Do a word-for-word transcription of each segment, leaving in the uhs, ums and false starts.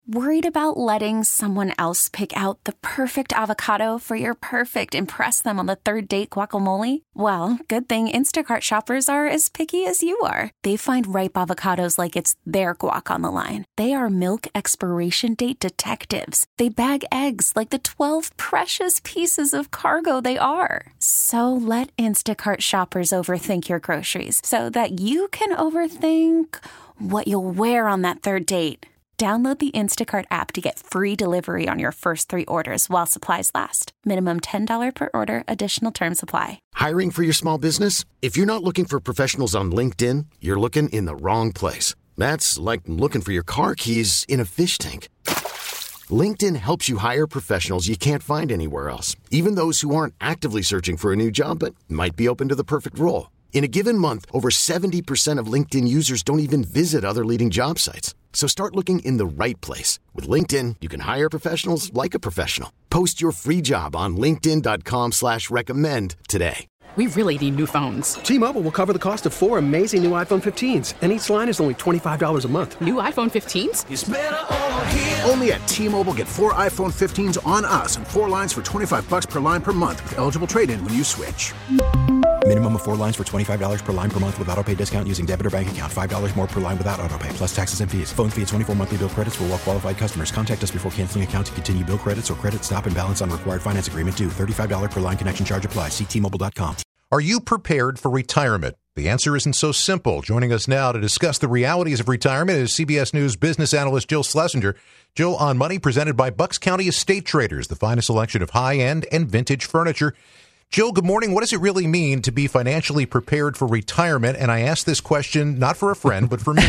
Worried about letting someone else pick out the perfect avocado for your perfect impress them on the third date guacamole? Well, good thing Instacart shoppers are as picky as you are. They find ripe avocados like it's their guac on the line. They are milk expiration date detectives. They bag eggs like the twelve precious pieces of cargo they are. So let Instacart shoppers overthink your groceries so that you can overthink what you'll wear on that third date. Download the Instacart app to get free delivery on your first three orders while supplies last. Minimum ten dollars per order. Additional terms apply. Hiring for your small business? If you're not looking for professionals on LinkedIn, you're looking in the wrong place. That's like looking for your car keys in a fish tank. LinkedIn helps you hire professionals you can't find anywhere else, even those who aren't actively searching for a new job but might be open to the perfect role. In a given month, over seventy percent of LinkedIn users don't even visit other leading job sites. So start looking in the right place. With LinkedIn, you can hire professionals like a professional. Post your free job on linkedin dot com slash recommend today. We really need new phones. T-Mobile will cover the cost of four amazing new iPhone fifteens, and each line is only twenty-five dollars a month. New iPhone fifteens? It's better over here. Only at T-Mobile, get four iPhone fifteens on us and four lines for twenty-five dollars per line per month with eligible trade-in when you switch. Minimum of four lines for twenty-five dollars per line per month with autopay discount using debit or bank account. five dollars more per line without autopay, plus taxes and fees. Phone fee at twenty-four monthly bill credits for well-qualified customers. Contact us before canceling account to continue bill credits or credit stop and balance on required finance agreement due. thirty-five dollars per line connection charge applies. See T Mobile dot com. Are you prepared for retirement? The answer isn't so simple. Joining us now to discuss the realities of retirement is C B S News business analyst Jill Schlesinger. Jill, on Money, presented by Bucks County Estate Traders, the finest selection of high-end and vintage furniture. Jill, good morning. What does it really mean to be financially prepared for retirement? And I ask this question not for a friend, but for me.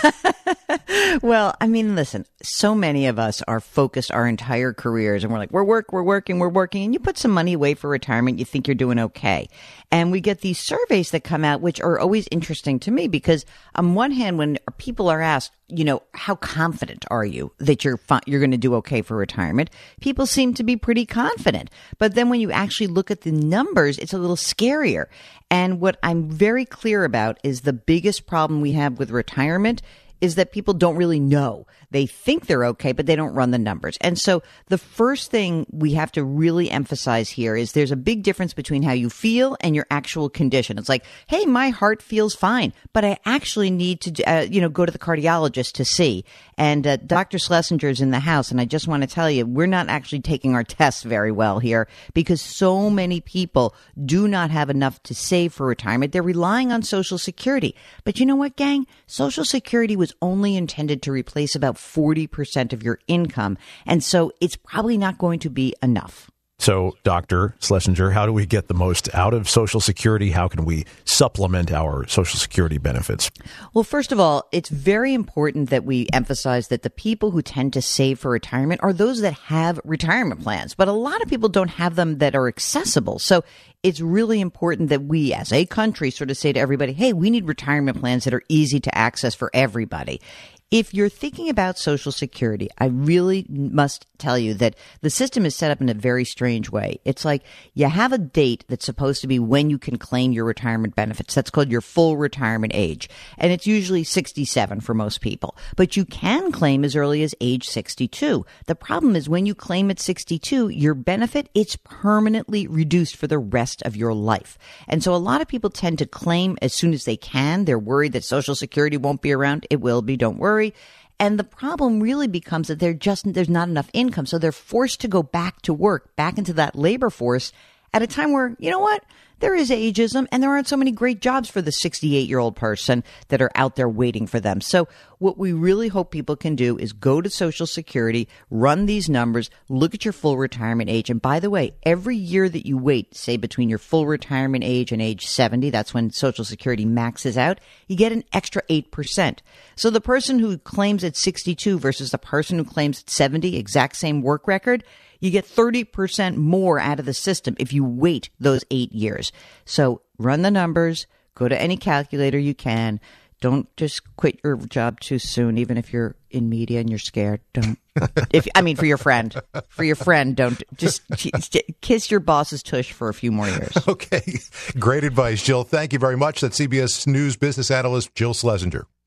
Well, I mean, listen, so many of us are focused our entire careers and we're like, we're work, we're working, we're working. And you put some money away for retirement, you think you're doing okay. And we get these surveys that come out, which are always interesting to me because on one hand, when people are asked, you know, how confident are you that you're fi- you're going to do okay for retirement? People seem to be pretty confident. But then when you actually look at the numbers, it's a little scarier. And what I'm very clear about is the biggest problem we have with retirement is that people don't really know. They think they're okay, but they don't run the numbers. And so the first thing we have to really emphasize here is there's a big difference between how you feel and your actual condition. It's like, hey, my heart feels fine, but I actually need to, uh, you know, go to the cardiologist to see. And uh, Doctor Schlesinger's in the house, and I just want to tell you, we're not actually taking our tests very well here because so many people do not have enough to save for retirement. They're relying on Social Security. But you know what, gang? Social Security was only intended to replace about forty percent of your income. And so it's probably not going to be enough. So, Doctor Schlesinger, how do we get the most out of Social Security? How can we supplement our Social Security benefits? Well, first of all, it's very important that we emphasize that the people who tend to save for retirement are those that have retirement plans. But a lot of people don't have them that are accessible. So it's really important that we as a country sort of say to everybody, hey, we need retirement plans that are easy to access for everybody. If you're thinking about Social Security, I really must tell you that the system is set up in a very strange way. It's like you have a date that's supposed to be when you can claim your retirement benefits. That's called your full retirement age. And it's usually sixty-seven for most people. But you can claim as early as age sixty-two. The problem is when you claim at sixty-two, your benefit, it's permanently reduced for the rest of your life. And so a lot of people tend to claim as soon as they can. They're worried that Social Security won't be around. It will be, don't worry. And the problem really becomes that they're just, there's not enough income. So they're forced to go back to work, back into that labor force at a time where, you know what? There is ageism and there aren't so many great jobs for the sixty-eight-year-old person that are out there waiting for them. So what we really hope people can do is go to Social Security, run these numbers, look at your full retirement age. And by the way, every year that you wait, say between your full retirement age and age seventy, that's when Social Security maxes out, you get an extra eight percent. So the person who claims at sixty-two versus the person who claims at seventy, exact same work record, you get thirty percent more out of the system if you wait those eight years. So run the numbers, go to any calculator you can. Don't just quit your job too soon, even if you're in media and you're scared. Don't. If I mean, for your friend, for your friend, don't just kiss your boss's tush for a few more years. Okay. Great advice, Jill. Thank you very much. That's C B S News business analyst Jill Schlesinger.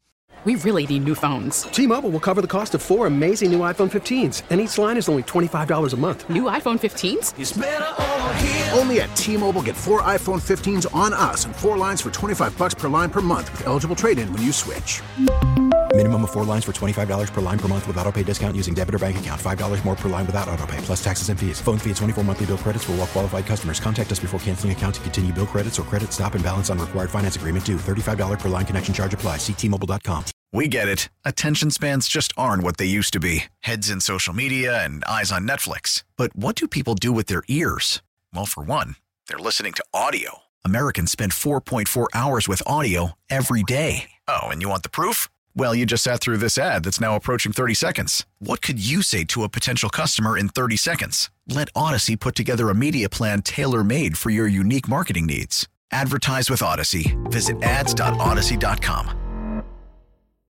We really need new phones. T-Mobile will cover the cost of four amazing new iPhone fifteens, and each line is only twenty-five dollars a month. New iPhone fifteens? It's better over here. Only at T-Mobile, get four iPhone fifteens on us and four lines for twenty-five bucks per line per month with eligible trade-in when you switch. Minimum of four lines for twenty-five dollars per line per month with autopay discount using debit or bank account. five dollars more per line without autopay, plus taxes and fees. Phone fee at twenty-four monthly bill credits for well-qualified customers. Contact us before canceling account to continue bill credits or credit stop and balance on required finance agreement due. thirty-five dollars per line connection charge applies. See T Mobile dot com. We get it. Attention spans just aren't what they used to be. Heads in social media and eyes on Netflix. But what do people do with their ears? Well, for one, they're listening to audio. Americans spend four point four hours with audio every day. Oh, and you want the proof? Well, you just sat through this ad that's now approaching thirty seconds. What could you say to a potential customer in thirty seconds? Let Odyssey put together a media plan tailor-made for your unique marketing needs. Advertise with Odyssey. Visit ads dot odyssey dot com.